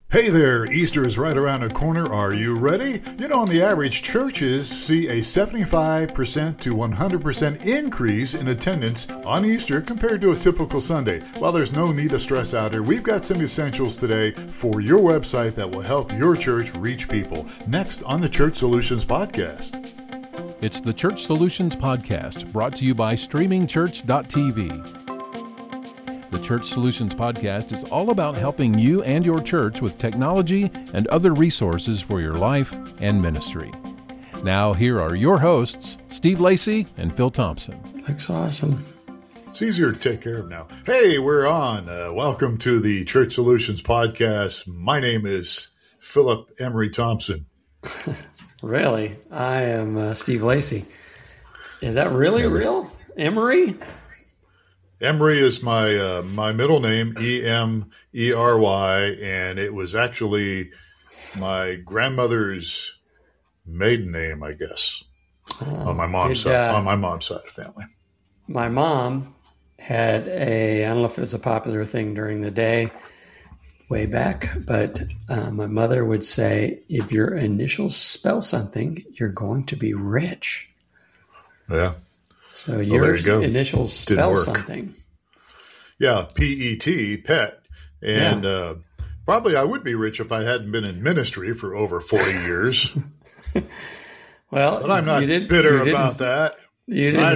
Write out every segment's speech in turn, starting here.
Hey there, Easter is right around the corner. Are you ready? You know, on the average, churches see a 75% to 100% increase in attendance on Easter compared to a typical Sunday. While there's no need to stress out here, we've got some essentials today for your website that will help your church reach people. Next on the Church Solutions Podcast. It's the Church Solutions Podcast, brought to you by StreamingChurch.tv. The Church Solutions Podcast is all about helping you and your church with technology and other resources for your life and ministry. Now, here are your hosts, Steve Lacey and Phil Thompson. Looks awesome. It's easier to take care of now. Hey, we're on. Welcome to the Church Solutions Podcast. My name is Philip Emery Thompson. Really? I am Steve Lacey. Is that really real? Emery? Emery is my middle name, E-M-E-R-Y, and it was actually my grandmother's maiden name, I guess, on my mom's side. On my mom's side of the family. My mom had I don't know if it was a popular thing during the day, way back, but my mother would say, if your initials spell something, you're going to be rich. Yeah. So your initials spell something. Yeah, P-E-T, pet. And probably I would be rich if I hadn't been in ministry for over 40 years. Well, but I'm not bitter about that. You didn't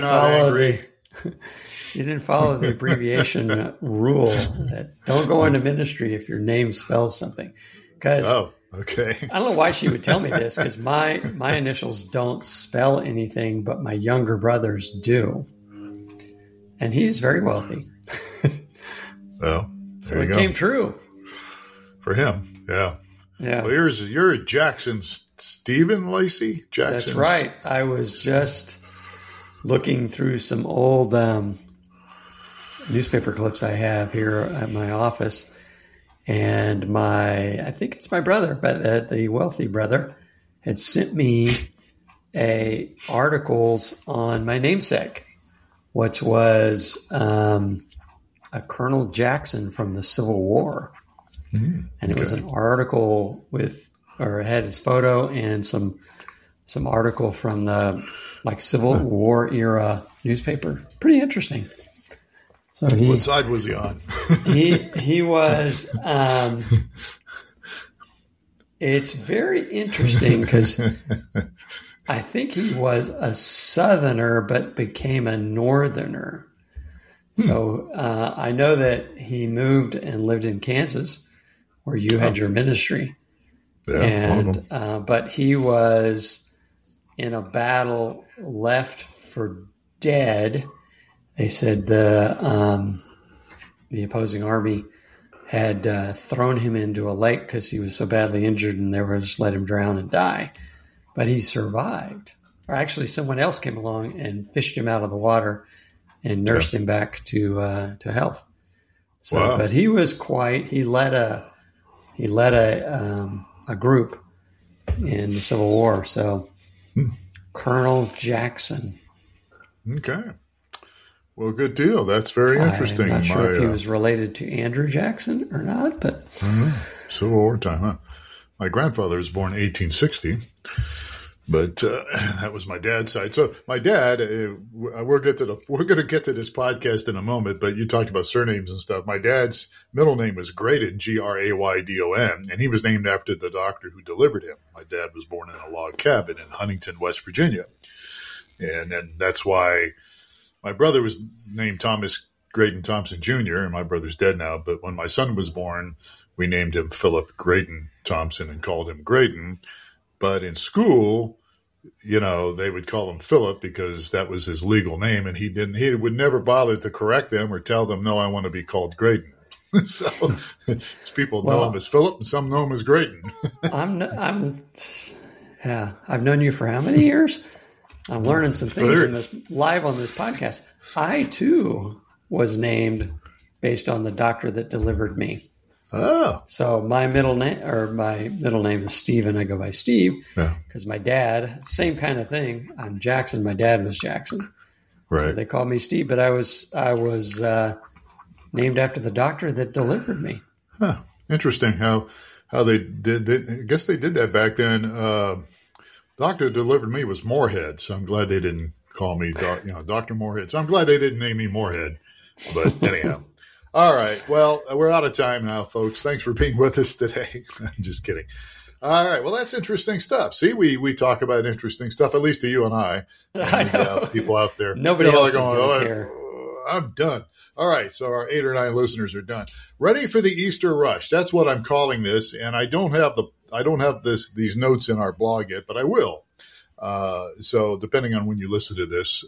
follow the abbreviation rule that don't go into ministry if your name spells something. Okay. I don't know why she would tell me this, because my initials don't spell anything, but my younger brothers do. And he's very wealthy. Well, so it came true. For him, yeah. Yeah. Well, you're Jackson Stephen Lacey? Jackson. That's right. I was just looking through some old newspaper clips I have here at my office. And I think it's my brother, but the wealthy brother, had sent me articles on my namesake, which was a Colonel Jackson from the Civil War. And it was an article it had his photo and some article from the Civil War era newspaper. Pretty interesting. So what side was he on? he was. It's very interesting because I think he was a Southerner but became a Northerner. So I know that he moved and lived in Kansas, where you had your ministry. Yeah, but he was in a battle, left for dead. They said the opposing army had thrown him into a lake because he was so badly injured, and they were just let him drown and die. But he survived. Or actually, someone else came along and fished him out of the water and nursed him back to health. So, wow. But he was he led a group in the Civil War. So, Colonel Jackson. Okay. Well, good deal. That's very interesting. I'm not sure if he was related to Andrew Jackson or not, but Civil War time, huh? My grandfather was born in 1860, but that was my dad's side. So my dad, we're going to get to this podcast in a moment, but you talked about surnames and stuff. My dad's middle name was Graydon, Graydon, and he was named after the doctor who delivered him. My dad was born in a log cabin in Huntington, West Virginia, and then that's why. My brother was named Thomas Graydon Thompson Jr., and my brother's dead now. But when my son was born, we named him Philip Graydon Thompson and called him Graydon. But in school, they would call him Philip because that was his legal name, and he would never bother to correct them or tell them, no, I want to be called Graydon. So people know him as Philip, and some know him as Graydon. I've known you for how many years? I'm learning some things live on this podcast. I, too, was named based on the doctor that delivered me. Oh. So my middle name is Stephen. I go by Steve because my dad, same kind of thing. I'm Jackson. My dad was Jackson. Right. So they called me Steve, but I was named after the doctor that delivered me. Huh. Interesting how how they did. I guess they did that back then. Doctor that delivered me was Moorhead, so I'm glad they didn't call me Dr. Moorhead. So I'm glad they didn't name me Moorhead. But anyhow. All right. Well, we're out of time now, folks. Thanks for being with us today. I'm just kidding. All right. Well, that's interesting stuff. See, we talk about interesting stuff, at least to you and I. I know. People out there. Nobody else is going to care. I'm done. All right. So our 8 or 9 listeners are done. Ready for the Easter rush. That's what I'm calling this. And I don't have these notes in our blog yet, but I will. So depending on when you listen to this,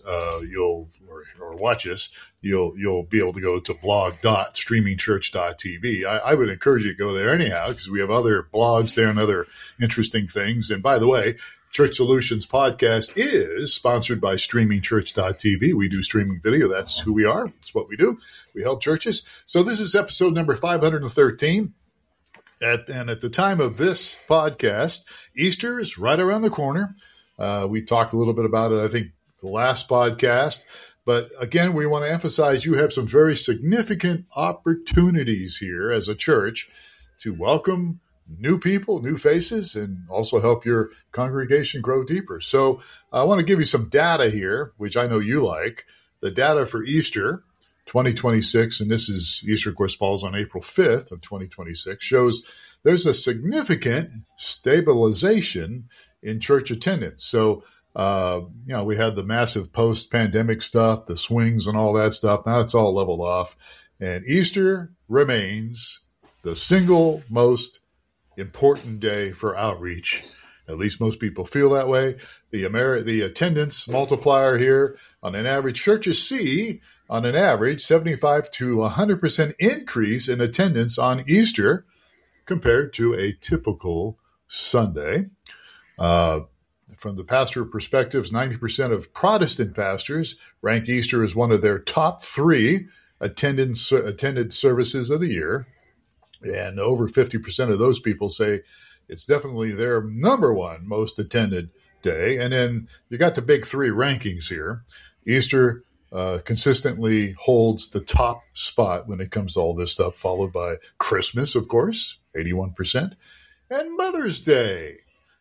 or watch us, you'll be able to go to blog.streamingchurch.tv. I would encourage you to go there anyhow, because we have other blogs there and other interesting things. And by the way, Church Solutions Podcast is sponsored by streamingchurch.tv. We do streaming video. That's who we are. That's what we do. We help churches. So this is episode number 513. And at the time of this podcast, Easter is right around the corner. We talked a little bit about it, I think, the last podcast. But again, we want to emphasize you have some very significant opportunities here as a church to welcome new people, new faces, and also help your congregation grow deeper. So I want to give you some data here, which I know you like. The data for Easter 2026, and this is Easter, of course, falls on April 5th of 2026, shows there's a significant stabilization in church attendance. So, we had the massive post-pandemic stuff, the swings and all that stuff. Now it's all leveled off. And Easter remains the single most important day for outreach. At least most people feel that way. The attendance multiplier here, on an average, churches see, on an average, 75 to 100% increase in attendance on Easter compared to a typical Sunday. From the pastor perspectives, 90% of Protestant pastors rank Easter as one of their top 3 attended services of the year. And over 50% of those people say it's definitely their number one most attended day. And then you got the big 3 rankings here. Easter consistently holds the top spot when it comes to all this stuff, followed by Christmas, of course, 81%, and Mother's Day,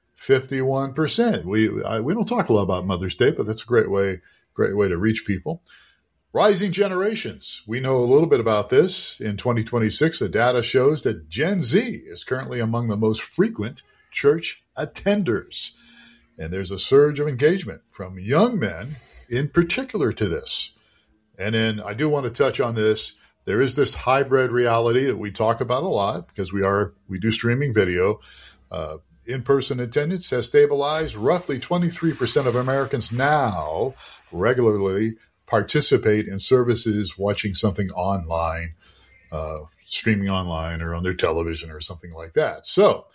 51%. We don't talk a lot about Mother's Day, but that's a great way to reach people. Rising generations. We know a little bit about this. In 2026, the data shows that Gen Z is currently among the most frequent church attenders. And there's a surge of engagement from young men in particular to this. And then I do want to touch on this. There is this hybrid reality that we talk about a lot because we do streaming video. In-person attendance has stabilized. Roughly 23% of Americans now regularly participate in services watching something online, streaming online or on their television or something like that. So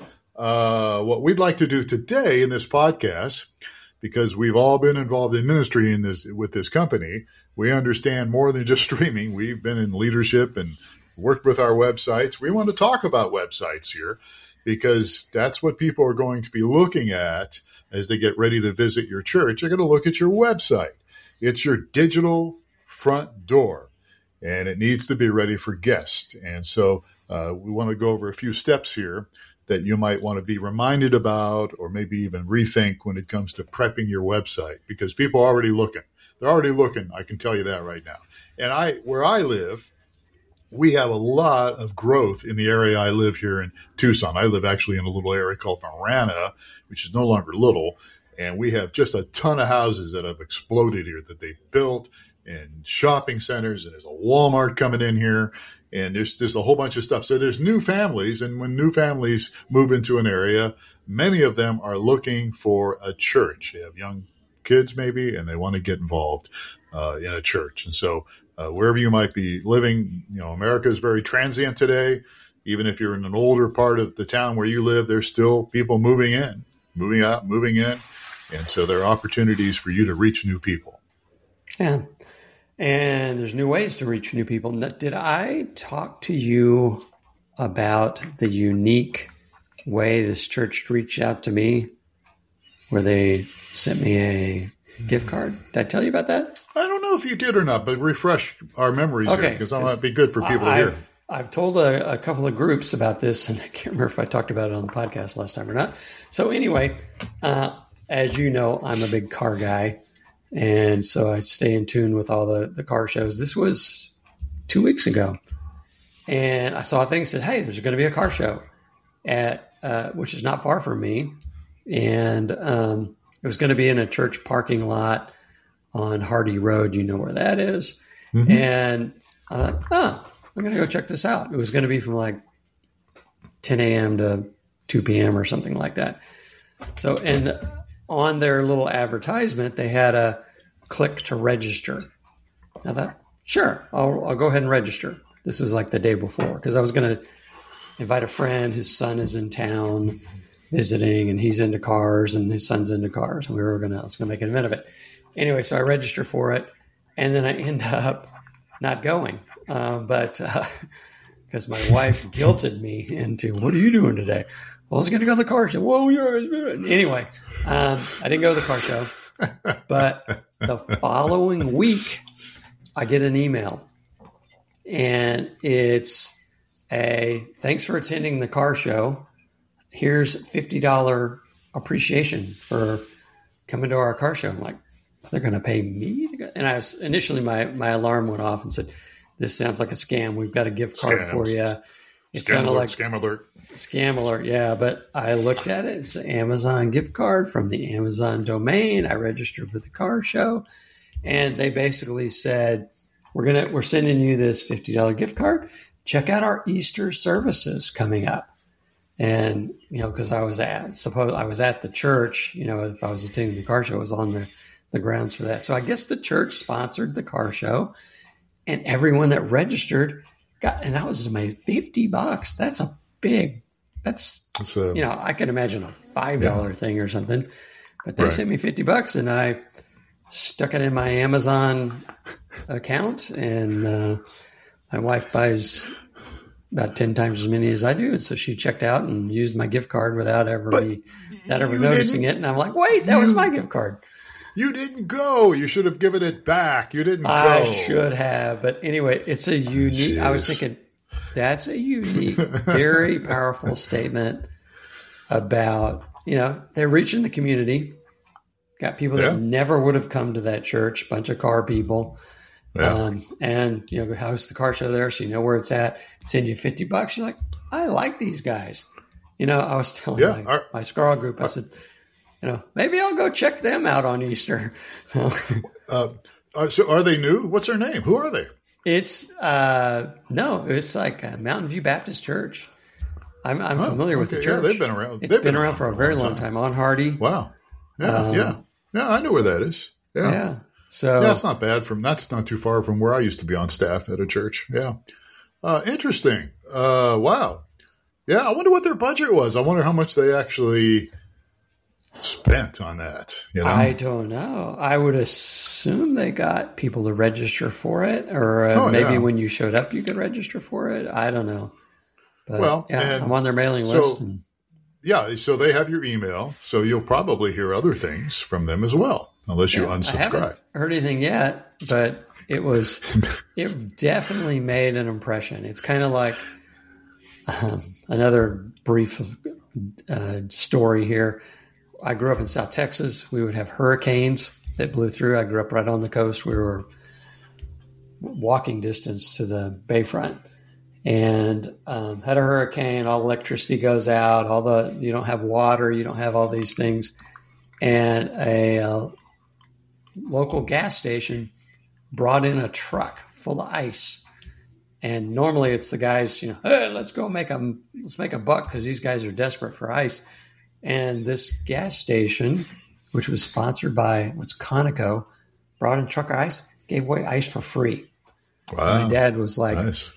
what we'd like to do today in this podcast, because we've all been involved in ministry with this company, we understand more than just streaming. We've been in leadership and worked with our websites. We want to talk about websites here, because that's what people are going to be looking at as they get ready to visit your church. They're going to look at your website. It's your digital front door, and it needs to be ready for guests. And so we want to go over a few steps here that you might want to be reminded about, or maybe even rethink when it comes to prepping your website, because people are already looking. They're already looking. I can tell you that right now. And where I live, we have a lot of growth in the area I live here in Tucson. I live actually in a little area called Marana, which is no longer little. And we have just a ton of houses that have exploded here that they've built, and shopping centers, and there's a Walmart coming in here, and there's a whole bunch of stuff. So there's new families, and when new families move into an area, many of them are looking for a church. They have young kids maybe, and they want to get involved in a church. And so wherever you might be living, America is very transient today. Even if you're in an older part of the town where you live, there's still people moving in, moving out, moving in. And so there are opportunities for you to reach new people. Yeah. And there's new ways to reach new people. Did I talk to you about the unique way this church reached out to me, where they sent me a gift card? Did I tell you about that? I don't know if you did or not, but refresh our memories here, because that might be good for people to hear. I've told a couple of groups about this, and I can't remember if I talked about it on the podcast last time or not. So anyway, as you know, I'm a big car guy, and so I stay in tune with all the car shows. This was 2 weeks ago, and I saw a thing that said, hey, there's going to be a car show at which is not far from me, and it was going to be in a church parking lot on Hardy Road. You know where that is. Mm-hmm. And I thought, I'm going to go check this out. It was going to be from like 10 a.m. to 2 p.m. or something like that. So, and on their little advertisement, they had a click to register. I thought, sure, I'll go ahead and register. This was like the day before because I was going to invite a friend. His son is in town visiting, and he's into cars, and his son's into cars. And I was going to make an event of it. Anyway, so I register for it, and then I end up not going. But because my wife guilted me into, what are you doing today? Well, I was going to go to the car show. Whoa, anyway, I didn't go to the car show. But the following week, I get an email, and it's thanks for attending the car show. Here's $50 appreciation for coming to our car show. I'm like, they're going to pay me to go? And I was initially, my alarm went off and said, this sounds like a scam. We've got a gift card for you. It sounded like scam alert. Scam alert, yeah. But I looked at it. It's an Amazon gift card from the Amazon domain. I registered for the car show, and they basically said, we're sending you this $50 gift card. Check out our Easter services coming up. And because I was at the church. If I was attending the car show, I was on the grounds for that. So I guess the church sponsored the car show. And everyone that registered and that was amazing. $50. That's I can imagine a $5 thing or something, but they sent me $50 and I stuck it in my Amazon account, and my wife buys about 10 times as many as I do. And so she checked out and used my gift card without ever noticing it. And I'm like, wait, that was my gift card. You didn't go. You should have given it back. You didn't go. I should have. But anyway, it's a unique, I was thinking, that's a unique, very powerful statement about, they're reaching the community. Got people that never would have come to that church, bunch of car people. Yeah. And, host the car show there, so you know where it's at. Send you $50. You're like, I like these guys. I was telling my Scarl group, I said, maybe I'll go check them out on Easter. So are they new? What's their name? Who are they? It's it's like Mountain View Baptist Church. I'm familiar with the church. Yeah, they've been around. It's been around for a very long time. On Hardy. Wow. Yeah, I know where that is. Yeah. Yeah. So that's not bad. That's not too far from where I used to be on staff at a church. Yeah. Interesting. Wow. Yeah. I wonder what their budget was. I wonder how much they actually spent on that. I don't know. I would assume they got people to register for it, or maybe when you showed up, you could register for it. I don't know. But, I'm on their mailing list. So they have your email, so you'll probably hear other things from them as well, unless you unsubscribe. I haven't heard anything yet, but it definitely made an impression. It's kind of like another brief story here. I grew up in South Texas. We would have hurricanes that blew through. I grew up right on the coast. We were walking distance to the bayfront, and had a hurricane. All electricity goes out. You don't have water. You don't have all these things. And a local gas station brought in a truck full of ice. And normally it's the guys, hey, let's make a buck because these guys are desperate for ice. And this gas station, which was sponsored by Conoco, brought in a truck of ice, gave away ice for free. Wow. My dad was like, nice.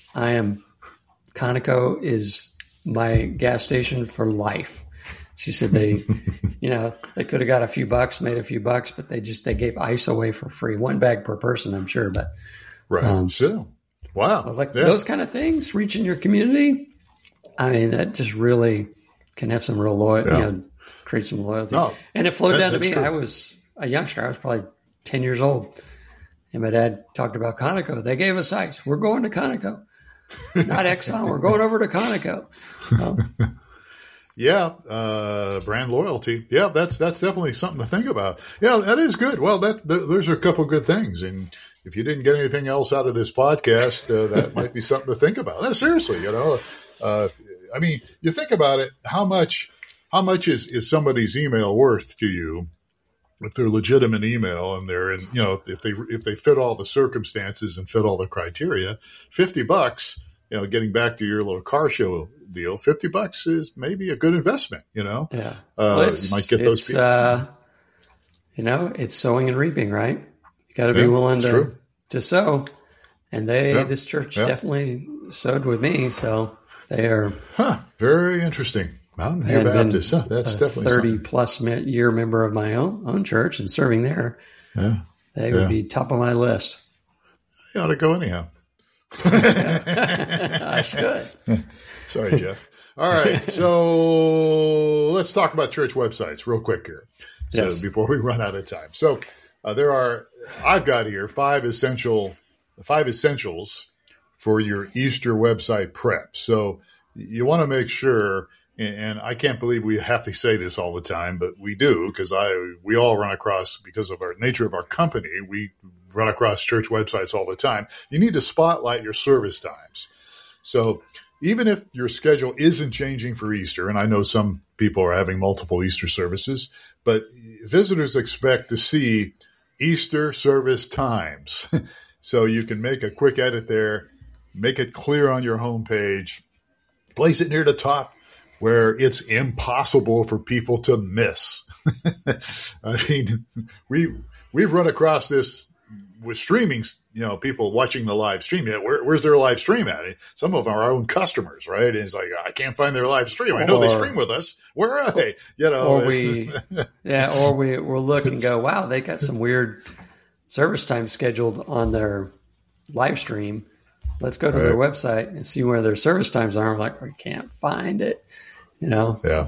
Conoco is my gas station for life. She said they could have got a few bucks, made a few bucks, but they gave ice away for free. 1 bag per person, I'm sure. But wow. I was like, those kind of things, reaching your community. I mean, that just really can have some real loyalty, create some loyalty. No, and it flowed down to me. True. I was a youngster. I was probably 10 years old. And my dad talked about Conoco. They gave us ice. We're going to Conoco. Not Exxon. We're going over to Conoco. Yeah, brand loyalty. Yeah, that's definitely something to think about. Yeah, that is good. Well, those are a couple good things. And if you didn't get anything else out of this podcast, that might be something to think about. No, seriously, I mean, you think about it. How much is somebody's email worth to you? If they're legitimate email and they're in, if they fit all the circumstances and fit all the criteria, $50. Getting back to your little car show deal, $50 is maybe a good investment. Yeah, you might get those people. It's sowing and reaping, right? You got to be willing to sow, and this church definitely sowed with me, so they are very interesting. Mountain View Baptist. That's definitely 30+ year member of my own church and serving there. Yeah, they would be top of my list. You ought to go anyhow. I should. Sorry, Jeff. All right, so let's talk about church websites real quick here. So before we run out of time, so I've got here 5 essentials for your Easter website prep. So you want to make sure. And I can't believe we have to say this all the time, but we do, because we all run across, because of our nature of our company, we run across church websites all the time. You need to spotlight your service times. So even if your schedule isn't changing for Easter, and I know some people are having multiple Easter services, but visitors expect to see Easter service times. So you can make a quick edit there, make it clear on your homepage, place it near the top, where it's impossible for people to miss. I mean, we've run across this with streaming, people watching the live stream. Where's their live stream at? Some of them are our own customers, right? And it's like, I can't find their live stream. I know they stream with us. Where are they? Or we'll look and go, wow, they got some weird service time scheduled on their live stream. Let's go to their website and see where their service times are. I'm like, we can't find it. Yeah.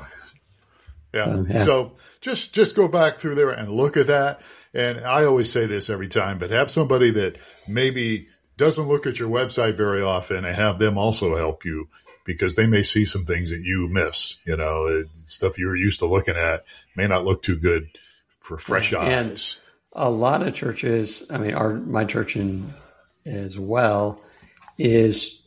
So just go back through there and look at that. And I always say this every time, but have somebody that maybe doesn't look at your website very often and have them also help you, because they may see some things that you miss. Stuff you're used to looking at may not look too good for fresh eyes. And a lot of churches, I mean, my church as well has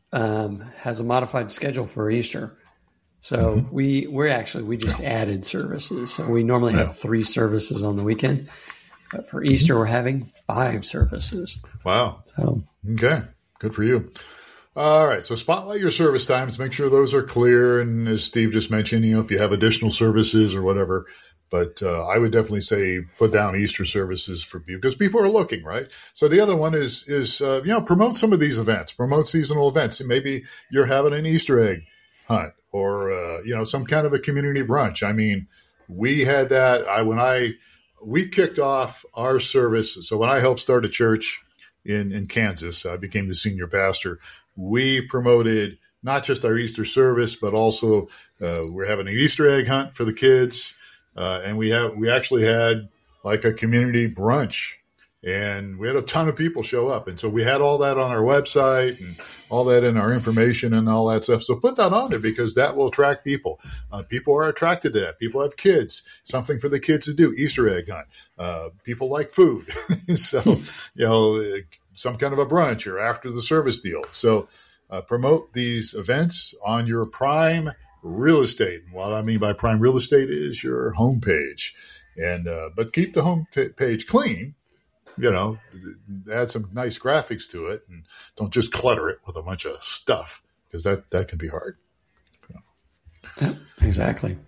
a modified schedule for Easter. So we just added services. So we normally have 3 services on the weekend, but for Easter we're having 5 services. Wow. So okay, good for you. All right, so spotlight your service times. Make sure those are clear. And as Steve just mentioned, if you have additional services or whatever, but I would definitely say put down Easter services for people, because people are looking, right? So the other one is promote some of these events, promote seasonal events. And maybe you're having an Easter egg hunt, or some kind of a community brunch. I mean, we had that we kicked off our service. So when I helped start a church in Kansas, I became the senior pastor. We promoted not just our Easter service, but also we're having an Easter egg hunt for the kids, and we actually had like a community brunch. And we had a ton of people show up. And so we had all that on our website and all that in our information and all that stuff. So put that on there, because that will attract people. People are attracted to that. People have kids, something for the kids to do, Easter egg hunt. People like food. So, some kind of a brunch or after the service deal. So promote these events on your prime real estate. And what I mean by prime real estate is your homepage. And but keep the homepage clean. Add some nice graphics to it, and don't just clutter it with a bunch of stuff, because that can be hard. Yeah, exactly.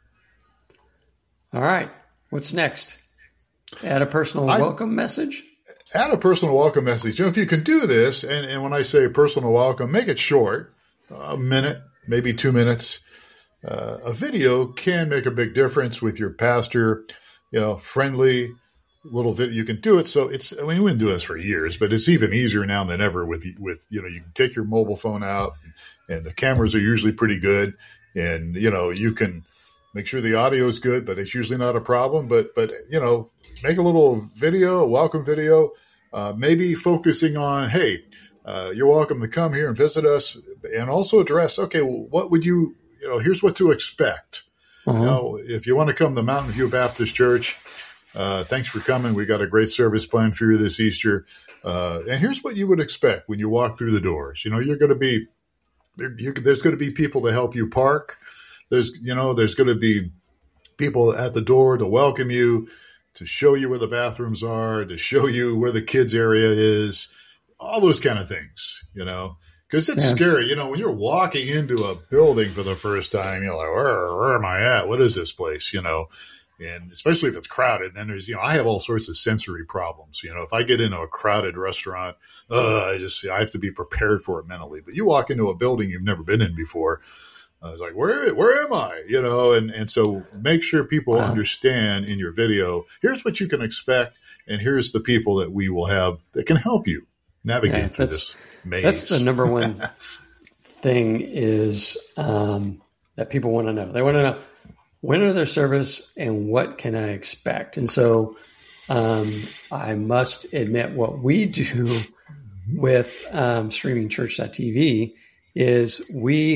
All right. What's next? Add a personal welcome message? Add a personal welcome message. If you can do this, and when I say personal welcome, make it short, a minute, maybe 2 minutes. A video can make a big difference with your pastor, friendly little video. You can do it. So we've been doing this for years, but it's even easier now than ever with you can take your mobile phone out, and the cameras are usually pretty good, and you can make sure the audio is good, but it's usually not a problem. But make a little video, a welcome video, maybe focusing on, hey, you're welcome to come here and visit us, and also address, okay, well, what would here's what to expect. If you want to come to Mountain View Baptist Church, thanks for coming. We got a great service planned for you this Easter. And here's what you would expect when you walk through the doors. You're going to be, there's going to be people to help you park. There's going to be people at the door to welcome you, to show you where the bathrooms are, to show you where the kids area is, all those kind of things, because it's scary. When you're walking into a building for the first time, you're like, where am I at? What is this place? And especially if it's crowded, then there's, I have all sorts of sensory problems. If I get into a crowded restaurant, I have to be prepared for it mentally. But you walk into a building you've never been in before, it's like, where am I? And so make sure people understand in your video, here's what you can expect, and here's the people that we will have that can help you navigate through this maze. That's the number one thing is that people want to know. They want to know, when are their service and what can I expect? And so I must admit what we do with streamingchurch.tv is we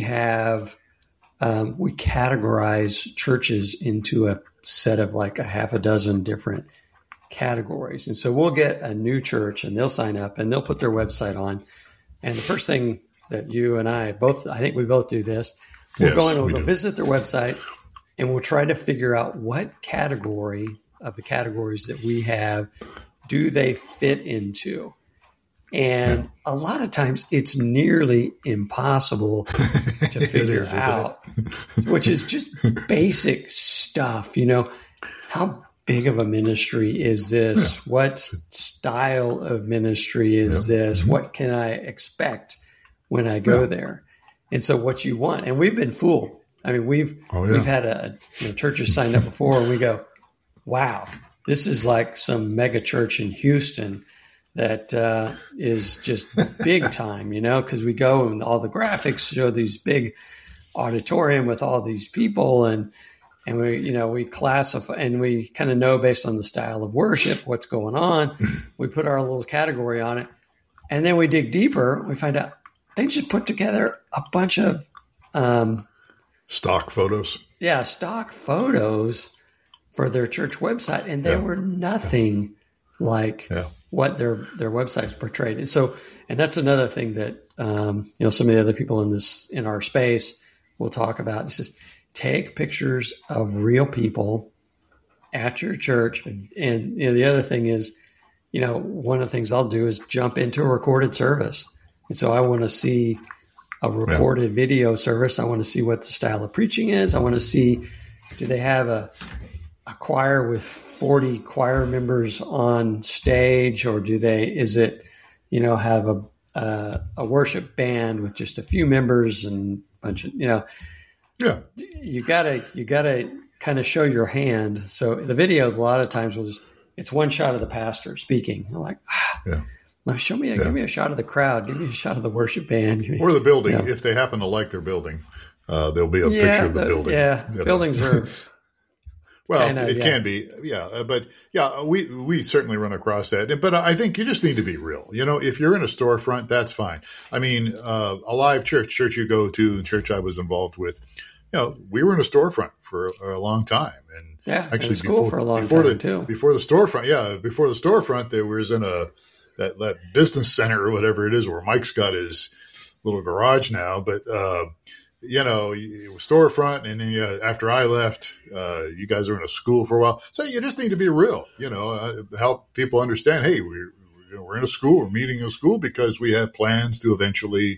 categorize churches into a set of like a half a dozen different categories. And so we'll get a new church and they'll sign up and they'll put their website on. And the first thing that you and I think we both do this, we'll go visit their website, and we'll try to figure out what category of the categories that we have do they fit into. And a lot of times it's nearly impossible to figure out, which is just basic stuff. How big of a ministry is this? Yeah. What style of ministry is this? Mm-hmm. What can I expect when I go there? And so what you want, and we've been fooled. I mean, we've had churches signed up before, and we go, wow, this is like some mega church in Houston that is just big time, because we go and all the graphics show these big auditorium with all these people, and we classify, and we kind of know based on the style of worship what's going on. We put our little category on it, and then we dig deeper. We find out they just put together a bunch of stock photos. Yeah, stock photos for their church website, and they were nothing like what their websites portrayed. And that's another thing that some of the other people in our space will talk about. It's just take pictures of real people at your church. And the other thing is, one of the things I'll do is jump into a recorded service. And so I want to see a recorded video service. I want to see what the style of preaching is. I want to see, do they have a choir with 40 choir members on stage, or is it have a worship band with just a few members and a bunch of, you gotta kind of show your hand. So the videos a lot of times it's one shot of the pastor speaking. I'm like, now give me a shot of the crowd. Give me a shot of the worship band. Or the building. If they happen to like their building, there'll be a picture of the building. Yeah, buildings are... Well, it can be. Yeah. But we certainly run across that. But I think you just need to be real. If you're in a storefront, that's fine. I mean, a live church you go to, the church I was involved with, we were in a storefront for a long time. And actually before for a long time too. Before the storefront, there was in that business center or whatever it is where Mike's got his little garage now. But, it was storefront. And then after I left, you guys were in a school for a while. So you just need to be real, help people understand, hey, we're in a school, we're meeting in a school because we have plans to eventually,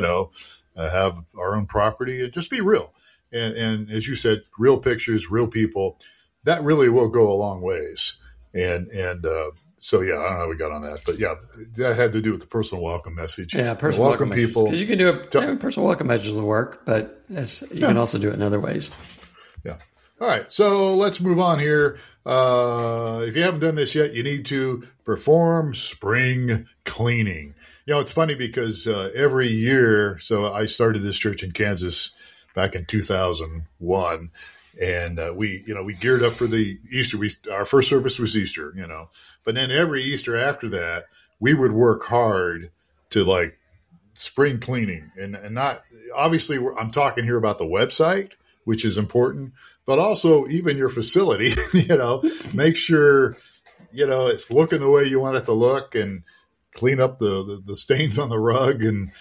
have our own property, and just be real. And as you said, real pictures, real people, that really will go a long ways. So, I don't know how we got on that, but that had to do with the personal welcome message. Yeah, personal welcome people. Because you can do personal welcome messages will work, but you can also do it in other ways. Yeah. All right. So let's move on here. If you haven't done this yet, you need to perform spring cleaning. It's funny because every year, so I started this church in Kansas back in 2001. And we geared up for the Easter. Our first service was Easter, but then every Easter after that, we would work hard to like spring cleaning and not obviously I'm talking here about the website, which is important, but also even your facility, make sure, it's looking the way you want it to look and clean up the stains on the rug and,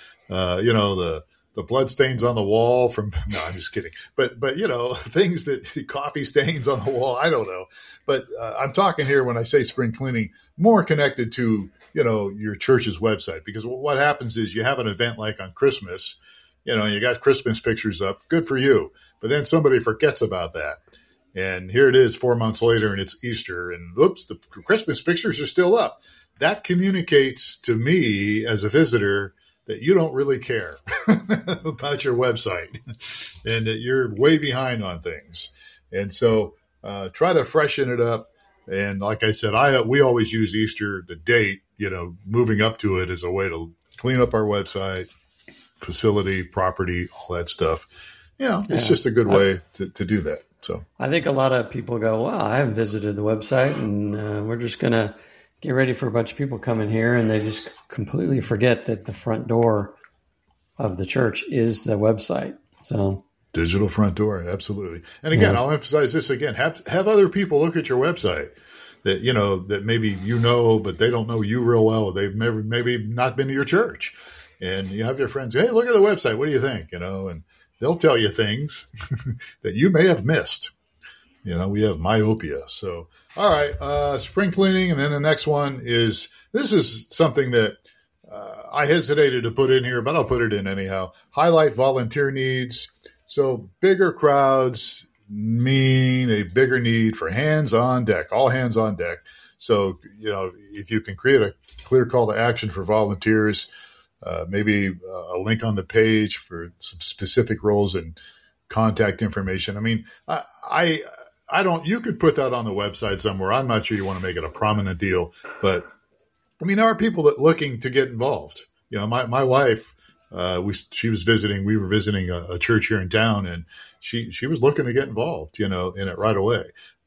the blood stains on the wall no, I'm just kidding. But, things that coffee stains on the wall, I don't know. But I'm talking here when I say spring cleaning, more connected to, your church's website, because what happens is you have an event like on Christmas, you got Christmas pictures up, good for you. But then somebody forgets about that. And here it is 4 months later and it's Easter and oops, the Christmas pictures are still up. That communicates to me as a visitor that you don't really care about your website and that you're way behind on things. And so try to freshen it up. And like I said, we always use Easter, the date, moving up to it as a way to clean up our website, facility, property, all that stuff. It's just a good way to do that. So I think a lot of people go, well, I haven't visited the website and we're just going to get ready for a bunch of people coming here. And they just completely forget that the front door of the church is the website. So digital front door. Absolutely. And again, I'll emphasize this again, have other people look at your website that, that maybe, but they don't know you real well. They've maybe not been to your church and you have your friends, hey, look at the website. What do you think? And they'll tell you things that you may have missed. We have myopia. So, all right, spring cleaning. And then the next one this is something that I hesitated to put in here, but I'll put it in anyhow. Highlight volunteer needs. So bigger crowds mean a bigger need for hands on deck, all hands on deck. So, if you can create a clear call to action for volunteers, maybe a link on the page for some specific roles and contact information. I mean, I don't, you could put that on the website somewhere. I'm not sure you want to make it a prominent deal, but I mean, there are people that looking to get involved. My wife, she was visiting, we were visiting a church here in town and she was looking to get involved, in it right away.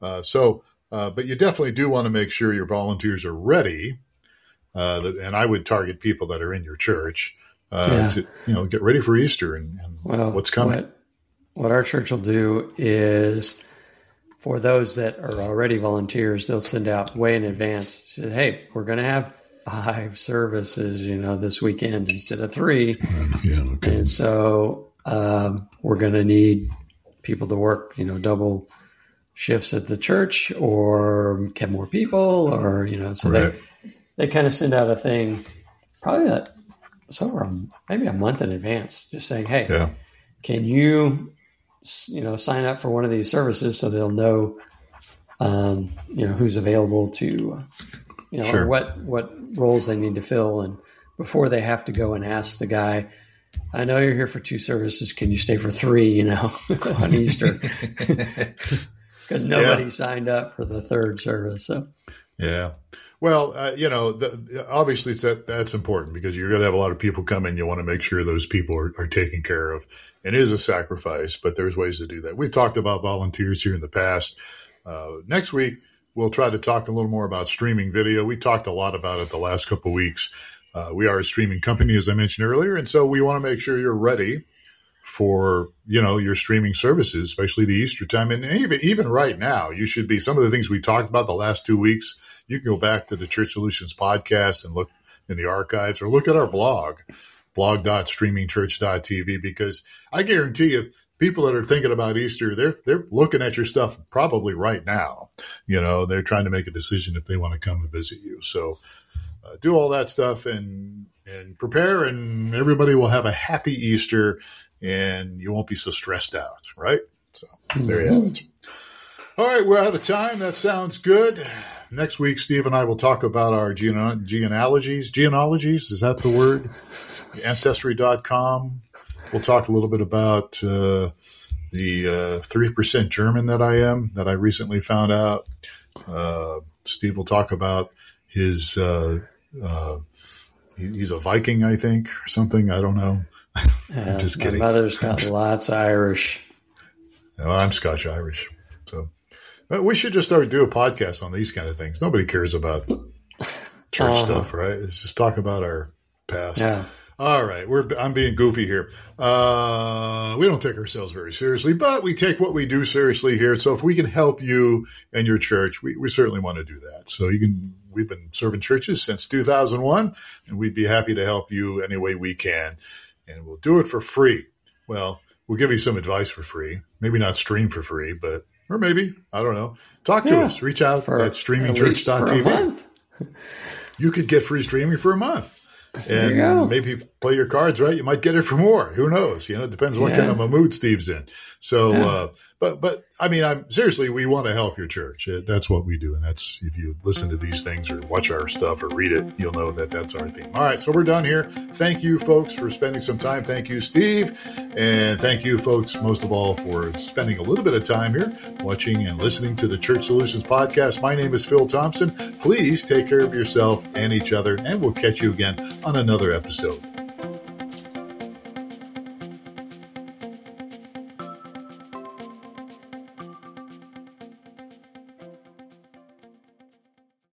But you definitely do want to make sure your volunteers are ready. And I would target people that are in your church to get ready for Easter and what's coming. What our church will do is for those that are already volunteers, they'll send out way in advance. Say, hey, we're going to have 5 services, this weekend instead of 3. Yeah, okay. And so we're going to need people to work, double shifts at the church or get more people or, so right. They kind of send out a thing probably maybe a month in advance, just saying, hey, can you, sign up for one of these services so they'll know, who's available to, sure. or what roles they need to fill. And before they have to go and ask the guy, I know you're here for 2 services. Can you stay for 3, on Easter? Because nobody signed up for the 3rd service. So, yeah. Well, obviously that's important because you're going to have a lot of people come in. You want to make sure those people are taken care of. It is a sacrifice, but there's ways to do that. We've talked about volunteers here in the past. Next week, we'll try to talk a little more about streaming video. We talked a lot about it the last couple of weeks. We are a streaming company, as I mentioned earlier, and so we want to make sure you're ready for, your streaming services, especially the Easter time. And even right now, you should be. Some of the things we talked about the last 2 weeks, you can go back to the Church Solutions podcast and look in the archives or look at our blog.streamingchurch.tv, because I guarantee you people that are thinking about Easter, they're looking at your stuff probably right now. They're trying to make a decision if they want to come and visit you. So do all that stuff and prepare, and everybody will have a happy Easter and you won't be so stressed out, right? So there you have it. All right, we're out of time. That sounds good. Next week, Steve and I will talk about our genealogies. Genealogies, is that the word? Ancestry.com. We'll talk a little bit about the 3% German that I am, that I recently found out. Steve will talk about his he's a Viking, I think, or something. I don't know. I'm just kidding. My mother's got lots of Irish. No, I'm Scotch-Irish. So we should just start do a podcast on these kind of things. Nobody cares about church stuff, right? Let's just talk about our passed. Yeah. All right, I'm being goofy here. We don't take ourselves very seriously, but we take what we do seriously here. So if we can help you and your church, we certainly want to do that. So we've been serving churches since 2001, and we'd be happy to help you any way we can. And we'll do it for free. Well, we'll give you some advice for free. Maybe not stream for free, or maybe, I don't know. Talk to us. Reach out at streamingchurch.tv. You could get free streaming for a month. And maybe play your cards right, you might get it for more. Who knows? It depends what kind of a mood Steve's in. So, but I mean, seriously, we want to help your church. That's what we do. And that's, if you listen to these things or watch our stuff or read it, you'll know that that's our theme. All right. So we're done here. Thank you, folks, for spending some time. Thank you, Steve. And thank you, folks, most of all, for spending a little bit of time here watching and listening to the Church Solutions podcast. My name is Phil Thompson. Please take care of yourself and each other, and we'll catch you again on another episode.